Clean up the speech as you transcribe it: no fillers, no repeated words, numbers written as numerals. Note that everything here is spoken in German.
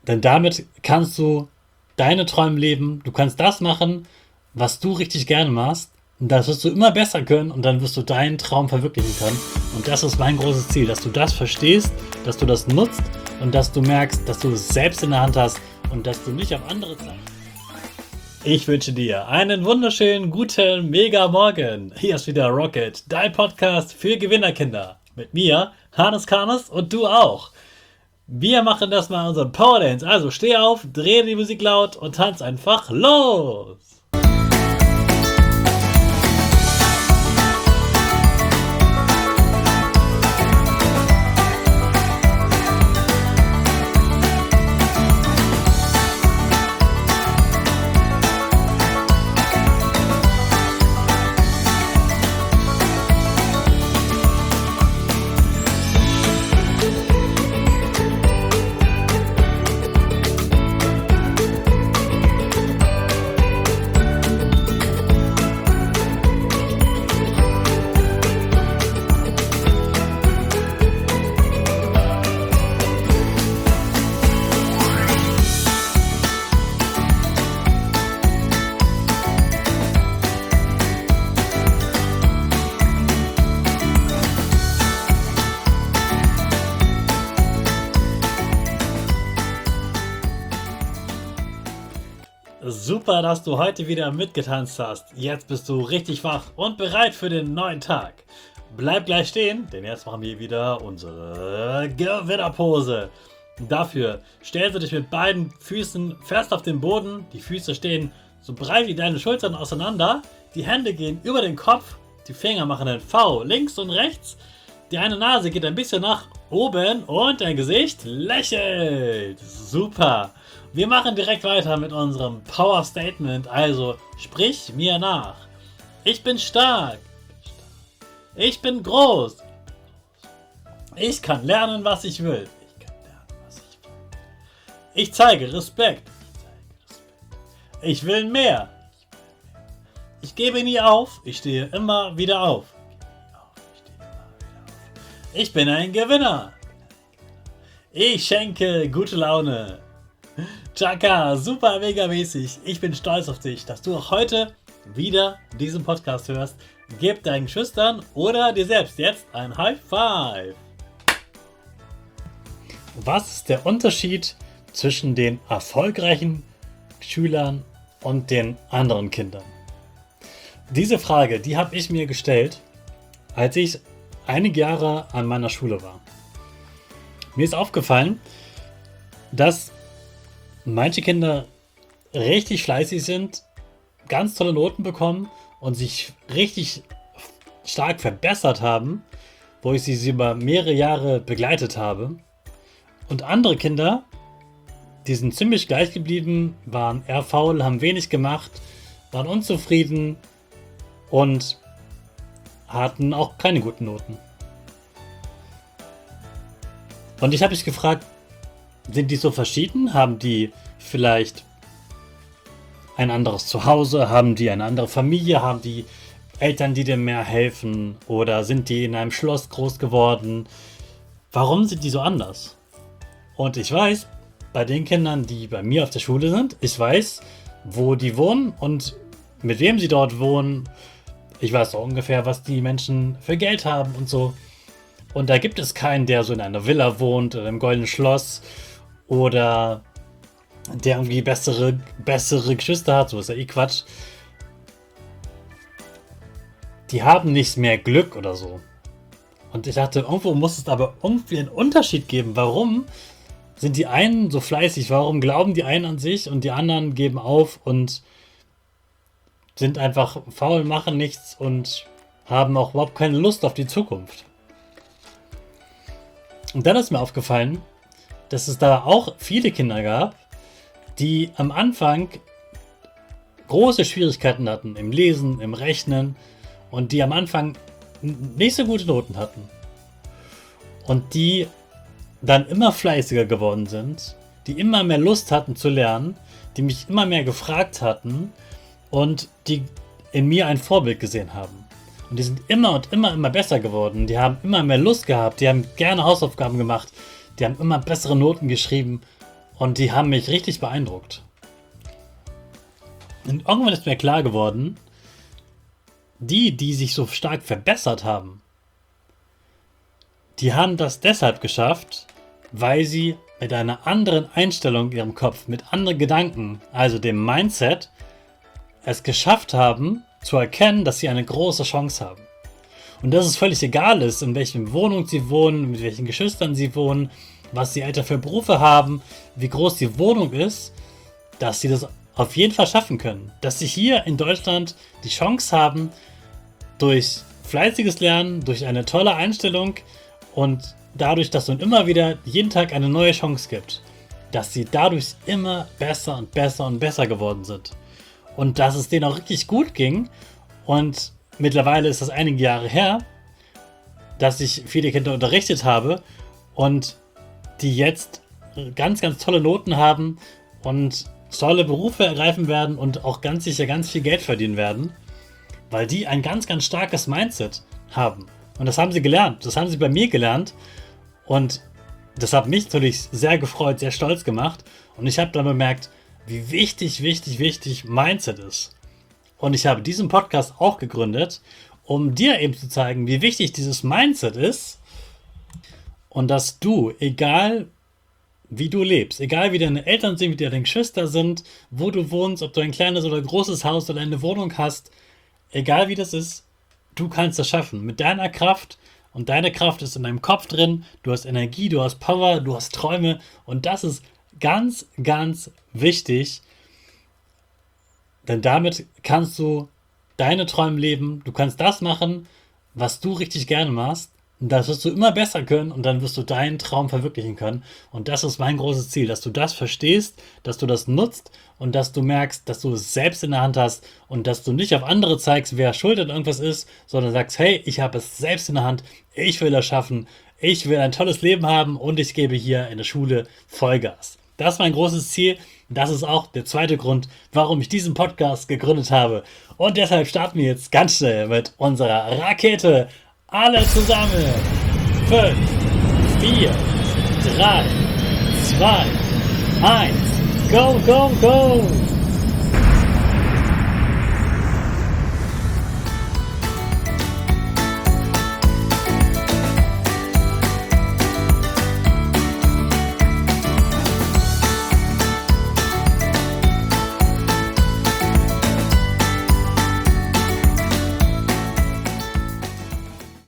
Denn damit kannst du deine Träume leben. Du kannst das machen, was du richtig gerne machst. Und das wirst du immer besser können und dann wirst du deinen Traum verwirklichen können. Und das ist mein großes Ziel, dass du das verstehst, dass du das nutzt und dass du merkst, dass du es selbst in der Hand hast und dass du nicht auf andere zeigst. Ich wünsche dir einen wunderschönen, guten, mega Morgen. Hier ist wieder Rocket, dein Podcast für Gewinnerkinder. Mit mir, Hannes Karnes und du auch. Wir machen das mal unseren Power Dance. Also steh auf, dreh die Musik laut und tanz einfach los. Super, dass du heute wieder mitgetanzt hast. Jetzt bist du richtig wach und bereit für den neuen Tag. Bleib gleich stehen, denn jetzt machen wir wieder unsere Gewinnerpose. Dafür stellst du dich mit beiden Füßen fest auf den Boden. Die Füße stehen so breit wie deine Schultern auseinander. Die Hände gehen über den Kopf. Die Finger machen ein V links und rechts. Die eine Nase geht ein bisschen nach oben und dein Gesicht lächelt. Super. Wir machen direkt weiter mit unserem Power Statement. Also sprich mir nach. Ich bin stark. Ich bin groß. Ich kann lernen, was ich will. Ich zeige Respekt. Ich will mehr. Ich gebe nie auf. Ich stehe immer wieder auf. Ich bin ein Gewinner. Ich schenke gute Laune. Chaka, super mega mäßig. Ich bin stolz auf dich, dass du auch heute wieder diesen Podcast hörst. Gib deinen Geschwistern oder dir selbst jetzt ein High Five. Was ist der Unterschied zwischen den erfolgreichen Schülern und den anderen Kindern? Diese Frage, die habe ich mir gestellt, als ich einige Jahre an meiner Schule war. Mir ist aufgefallen, dass manche Kinder richtig fleißig sind, ganz tolle Noten bekommen und sich richtig stark verbessert haben, wo ich sie über mehrere Jahre begleitet habe. Und andere Kinder, die sind ziemlich gleich geblieben, waren eher faul, haben wenig gemacht, waren unzufrieden und hatten auch keine guten Noten. Und ich habe mich gefragt, sind die so verschieden? Haben die vielleicht ein anderes Zuhause? Haben die eine andere Familie? Haben die Eltern, die dir mehr helfen? Oder sind die in einem Schloss groß geworden? Warum sind die so anders? Und ich weiß, bei den Kindern, die bei mir auf der Schule sind, ich weiß, wo die wohnen und mit wem sie dort wohnen. Ich weiß auch ungefähr, was die Menschen für Geld haben und so. Und da gibt es keinen, der so in einer Villa wohnt oder im Goldenen Schloss oder der irgendwie bessere Geschwister hat. So ist ja Quatsch. Die haben nicht mehr Glück oder so. Und ich dachte, irgendwo muss es aber irgendwie einen Unterschied geben. Warum sind die einen so fleißig? Warum glauben die einen an sich und die anderen geben auf und sind einfach faul, machen nichts und haben auch überhaupt keine Lust auf die Zukunft? Und dann ist mir aufgefallen, dass es da auch viele Kinder gab, die am Anfang große Schwierigkeiten hatten im Lesen, im Rechnen und die am Anfang nicht so gute Noten hatten. Und die dann immer fleißiger geworden sind, die immer mehr Lust hatten zu lernen, die mich immer mehr gefragt hatten und die in mir ein Vorbild gesehen haben. Und die sind immer und immer besser geworden. Die haben immer mehr Lust gehabt. Die haben gerne Hausaufgaben gemacht. Die haben immer bessere Noten geschrieben. Und die haben mich richtig beeindruckt. Und irgendwann ist mir klar geworden, die sich so stark verbessert haben, die haben das deshalb geschafft, weil sie mit einer anderen Einstellung in ihrem Kopf, mit anderen Gedanken, also dem Mindset, es geschafft haben, zu erkennen, dass sie eine große Chance haben. Und dass es völlig egal ist, in welchen Wohnung sie wohnen, mit welchen Geschwistern sie wohnen, was die Eltern für Berufe haben, wie groß die Wohnung ist, dass sie das auf jeden Fall schaffen können. Dass sie hier in Deutschland die Chance haben, durch fleißiges Lernen, durch eine tolle Einstellung und dadurch, dass man immer wieder jeden Tag eine neue Chance gibt, dass sie dadurch immer besser und besser und besser geworden sind. Und dass es denen auch richtig gut ging. Und mittlerweile ist das einige Jahre her, dass ich viele Kinder unterrichtet habe und die jetzt ganz, ganz tolle Noten haben und tolle Berufe ergreifen werden und auch ganz sicher ganz viel Geld verdienen werden, weil die ein ganz, ganz starkes Mindset haben. Und das haben sie gelernt. Das haben sie bei mir gelernt. Und das hat mich natürlich sehr gefreut, sehr stolz gemacht. Und ich habe dann bemerkt, wie wichtig Mindset ist. Und ich habe diesen Podcast auch gegründet, um dir eben zu zeigen, wie wichtig dieses Mindset ist und dass du, egal wie du lebst, egal wie deine Eltern sind, wie deine Geschwister sind, wo du wohnst, ob du ein kleines oder großes Haus oder eine Wohnung hast, egal wie das ist, du kannst das schaffen mit deiner Kraft. Und deine Kraft ist in deinem Kopf drin, du hast Energie, du hast Power, du hast Träume und das ist ganz, ganz wichtig, denn damit kannst du deine Träume leben, du kannst das machen, was du richtig gerne machst und das wirst du immer besser können und dann wirst du deinen Traum verwirklichen können und das ist mein großes Ziel, dass du das verstehst, dass du das nutzt und dass du merkst, dass du es selbst in der Hand hast und dass du nicht auf andere zeigst, wer schuld an irgendwas ist, sondern sagst, hey, ich habe es selbst in der Hand, ich will das schaffen, ich will ein tolles Leben haben und ich gebe hier in der Schule Vollgas. Das ist mein großes Ziel. Das ist auch der zweite Grund, warum ich diesen Podcast gegründet habe. Und deshalb starten wir jetzt ganz schnell mit unserer Rakete. Alle zusammen. 5, 4, 3, 2, 1. Go, go, go!